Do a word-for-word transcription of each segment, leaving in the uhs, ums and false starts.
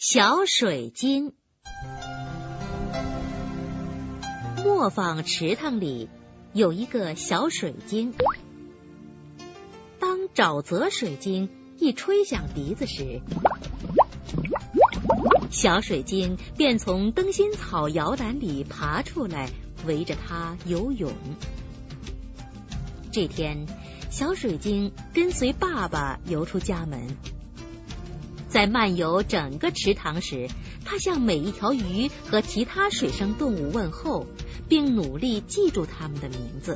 小水晶。磨坊池塘里有一个小水晶。当沼泽水晶一吹响笛子时，小水晶便从灯芯草摇篮里爬出来，围着它游泳。这天，小水晶跟随爸爸游出家门。在漫游整个池塘时，他向每一条鱼和其他水生动物问候，并努力记住它们的名字。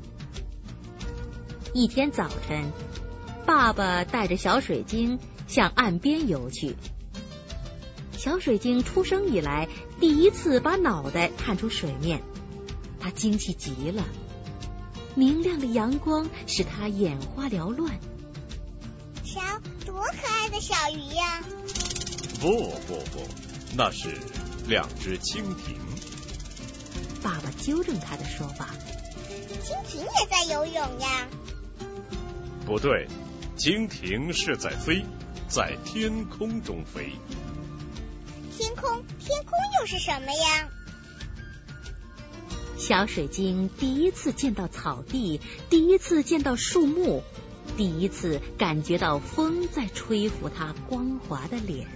一天早晨，爸爸带着小水晶向岸边游去。小水晶出生以来第一次把脑袋探出水面，他惊奇极了。明亮的阳光使他眼花缭乱。 瞧，多可爱的小鱼呀！ 不不不，那是两只蜻蜓。 爸爸纠正他的说法。 蜻蜓也在游泳呀？ 不对，蜻蜓是在飞，在天空中飞。 天空，天空又是什么呀？ 小水晶第一次见到草地，第一次见到树木，第一次感觉到风在吹拂它光滑的脸。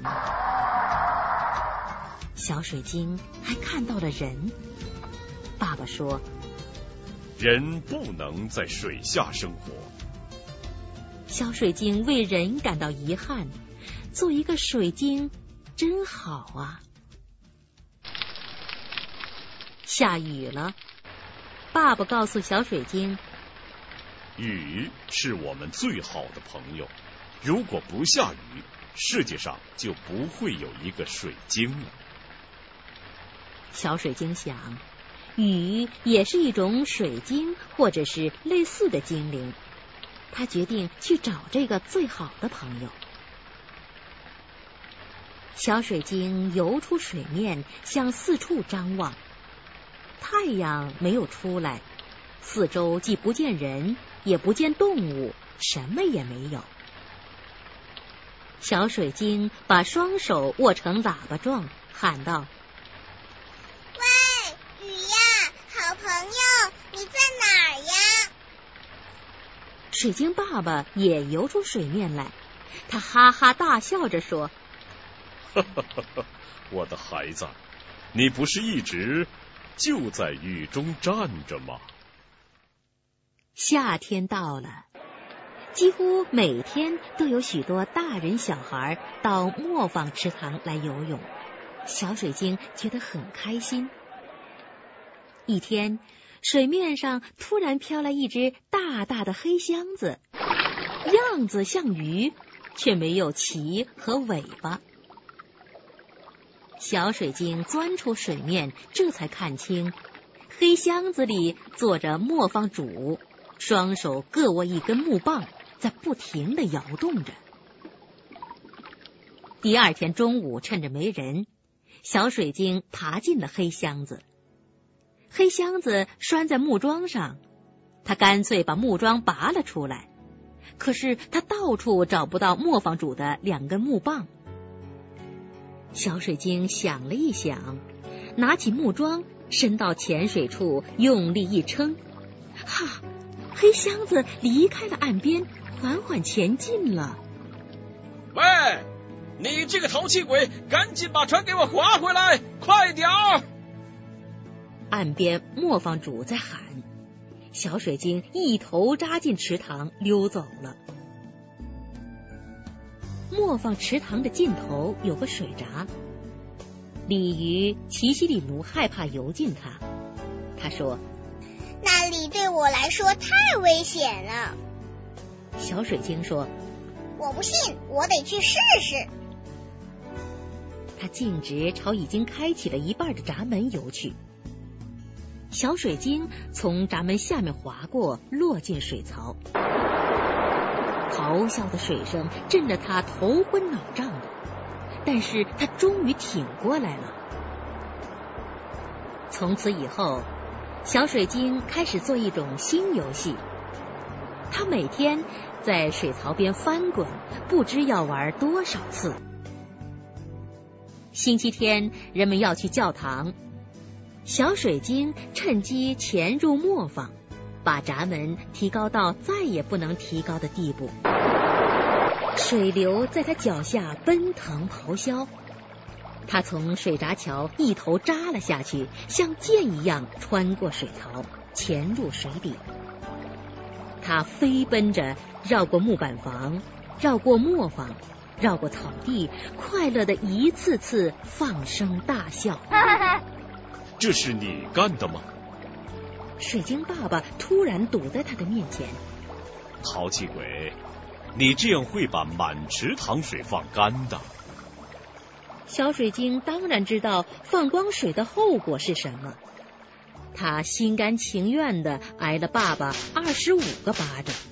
小水晶还看到了人。爸爸说， 人不能在水下生活。 小水晶为人感到遗憾，做一个水晶真好啊。下雨了，爸爸告诉小水晶， 雨是我们最好的朋友，如果不下雨，世界上就不会有一个水晶了。 小水晶想，雨也是一种水晶或者是类似的精灵，他决定去找这个最好的朋友。小水晶游出水面，向四处张望。太阳没有出来，四周既不见人，也不见动物，什么也没有。小水晶把双手握成喇叭状，喊道： 喂，雨呀，好朋友，你在哪儿呀？ 水晶爸爸也游出水面来，他哈哈大笑着说： 哈哈哈哈，我的孩子，你不是一直就在雨中站着吗？ 夏天到了，几乎每天都有许多大人小孩到磨坊池塘来游泳，小水晶觉得很开心。一天，水面上突然飘来一只大大的黑箱子，样子像鱼，却没有鳍和尾巴。小水晶钻出水面，这才看清，黑箱子里坐着磨坊主，双手各握一根木棒，在不停地摇动着。第二天中午，趁着没人，小水晶爬进了黑箱子。黑箱子拴在木桩上，他干脆把木桩拔了出来，可是他到处找不到磨坊主的两根木棒。小水晶想了一想，拿起木桩伸到浅水处，用力一撑，哈，黑箱子离开了岸边，缓缓前进了。 喂，你这个淘气鬼，赶紧把船给我划回来，快点儿！ 岸边磨坊主在喊，小水晶一头扎进池塘溜走了。磨坊池塘的尽头有个水闸，鲤鱼奇西里奴害怕游进它，他说： 那里对我来说太危险了。 小水晶说： 我不信，我得去试试。 他径直朝已经开启了一半的闸门游去。小水晶从闸门下面滑过，落进水槽。咆哮的水声震得他头昏脑胀的，但是他终于挺过来了。从此以后，小水晶开始做一种新游戏。他每天在水槽边翻滚，不知要玩多少次。 星期天人们要去教堂，小水晶趁机潜入磨坊，把闸门提高到再也不能提高的地步。水流在他脚下奔腾咆哮，他从水闸桥一头扎了下去，像箭一样穿过水槽，潜入水底。他飞奔着绕过木板房，绕过磨坊，绕过草地，快乐的一次次放声大笑。 这是你干的吗？ 水晶爸爸突然堵在他的面前。 淘气鬼，你这样会把满池塘水放干的。 小水晶当然知道放光水的后果是什么，他心甘情愿地挨了爸爸二十五个巴掌。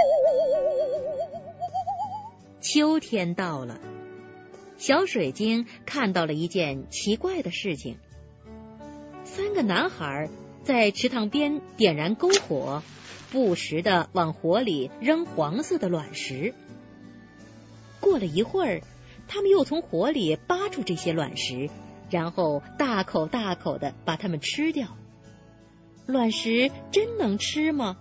秋天到了，小水晶看到了一件奇怪的事情。三个男孩在池塘边点燃篝火，不时地往火里扔黄色的卵石。过了一会儿，他们又从火里扒出这些卵石，然后大口大口地把它们吃掉。卵石真能吃吗？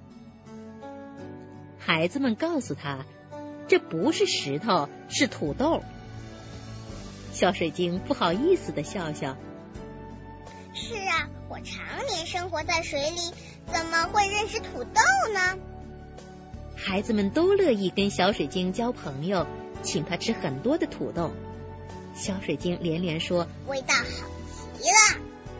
孩子们告诉他，这不是石头，是土豆。小水晶不好意思地笑笑。 是啊，我常年生活在水里，怎么会认识土豆呢？ 孩子们都乐意跟小水晶交朋友，请他吃很多的土豆。小水晶连连说， 味道好极了。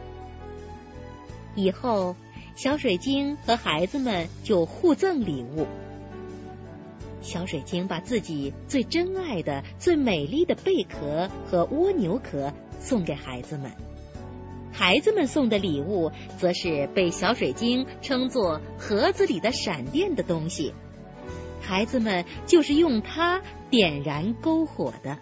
以后小水晶和孩子们就互赠礼物。小水晶把自己最珍爱的、最美丽的贝壳和蜗牛壳送给孩子们，孩子们送的礼物则是被小水晶称作盒子里的闪电的东西，孩子们就是用它点燃篝火的。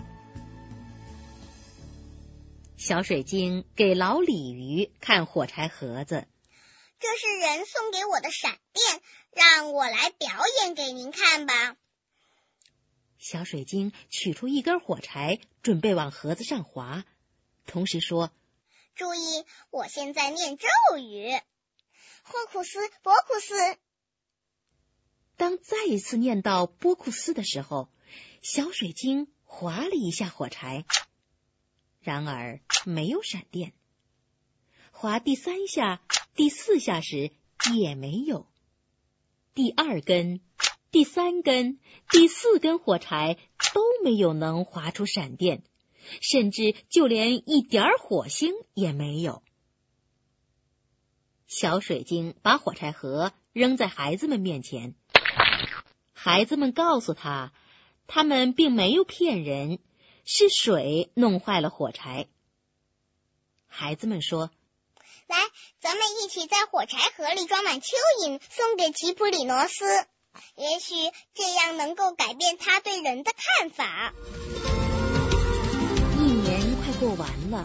小水晶给老鲤鱼看火柴盒子， 这是人送给我的闪电，让我来表演给您看吧。 小水晶取出一根火柴，准备往盒子上划，同时说， 注意，我现在念咒语，霍库斯博库斯。 当再一次念到波库斯的时候，小水晶划了一下火柴，然而没有闪电。划第三下、第四下时也没有。第二根、第三根、第四根火柴都没有能划出闪电，甚至就连一点火星也没有。小水晶把火柴盒扔在孩子们面前，孩子们告诉他，他们并没有骗人，是水弄坏了火柴。孩子们说， 来，咱们一起在火柴盒里装满蚯蚓，送给吉普里诺斯，也许这样能够改变他对人的看法。 一年快过完了，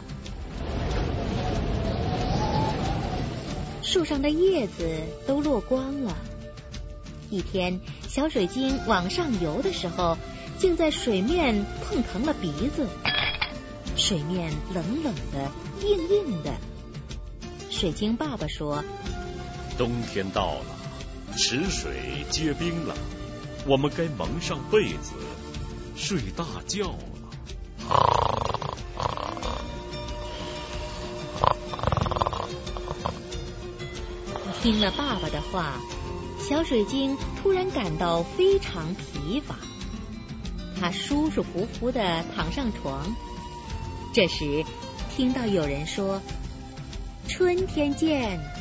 树上的叶子都落光了。一天，小水晶往上游的时候，竟在水面碰疼了鼻子。水面冷冷的，硬硬的。水晶爸爸说， 冬天到了，池水结冰了，我们该蒙上被子睡大觉了。 听了爸爸的话，小水晶突然感到非常疲乏，他舒舒服服地躺上床。这时听到有人说，春天见。